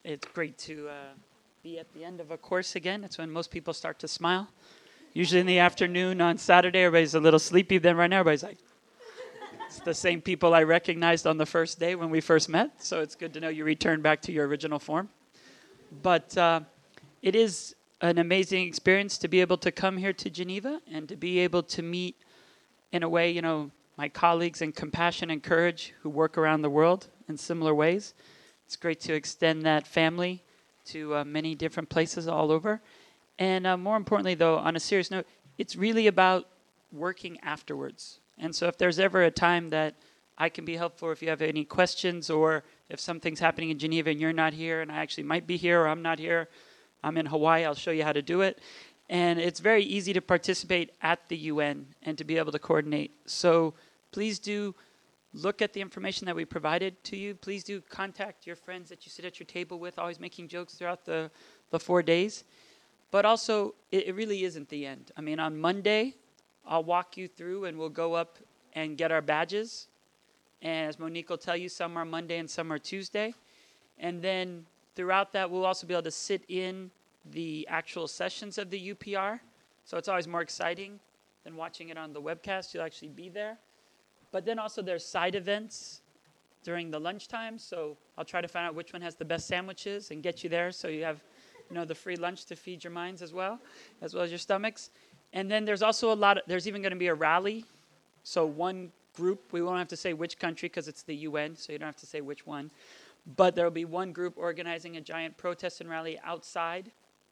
It's great to be at the end of a course again. It's when most people start to smile. Usually in the afternoon on Saturday, everybody's a little sleepy. Then right now, everybody's like, it's the same people I recognized on the first day when we first met. So it's good to know you returned back to your original form. But it is an amazing experience to be able to come here to Geneva and to be able to meet, in a way, my colleagues in Compassion and Courage who work around the world in similar ways. It's great to extend that family to many different places all over. And more importantly, though, on a serious note, it's really about working afterwards. And so if there's ever a time that I can be helpful, if you have any questions, or if something's happening in Geneva and you're not here, and I actually might be here or I'm not here, I'm in Hawaii, I'll show you how to do it. And it's very easy to participate at the UN and to be able to coordinate. So please do look at the information that we provided to you. Please do contact your friends that you sit at your table with, always making jokes throughout the 4 days. But also, it really isn't the end. I mean, on Monday, I'll walk you through and we'll go up and get our badges. And as Monique will tell you, some are Monday and some are Tuesday. And then throughout that, we'll also be able to sit in the actual sessions of the UPR. So it's always more exciting than watching it on the webcast. You'll actually be there. But then also there's side events during the lunchtime. So I'll try to find out which one has the best sandwiches and get you there so you have the free lunch to feed your minds as well as your stomachs. And then there's also there's even going to be a rally. So one group, we won't have to say which country because it's the UN, so you don't have to say which one. But there will be one group organizing a giant protest and rally outside.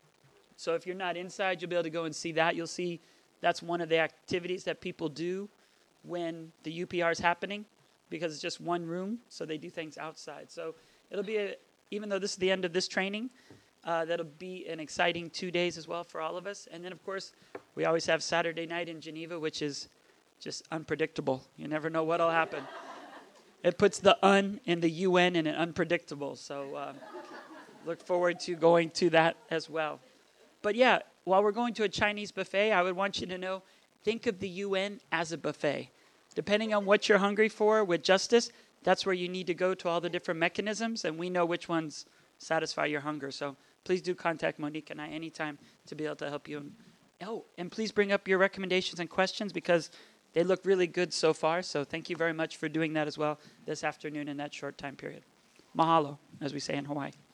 So if you're not inside, you'll be able to go and see that. You'll see that's one of the activities that people do when the UPR is happening, because it's just one room, so they do things outside. So it'll be, even though this is the end of this training, that'll be an exciting 2 days as well for all of us. And then, of course, we always have Saturday night in Geneva, which is just unpredictable. You never know what'll happen. It puts the in the UN in an unpredictable. So look forward to going to that as well. But yeah, while we're going to a Chinese buffet, I would want you to know, think of the UN as a buffet. Depending on what you're hungry for with justice, that's where you need to go to all the different mechanisms, and we know which ones satisfy your hunger. So please do contact Monique and I anytime to be able to help you. And please bring up your recommendations and questions, because they look really good so far. So thank you very much for doing that as well this afternoon in that short time period. Mahalo, as we say in Hawaii.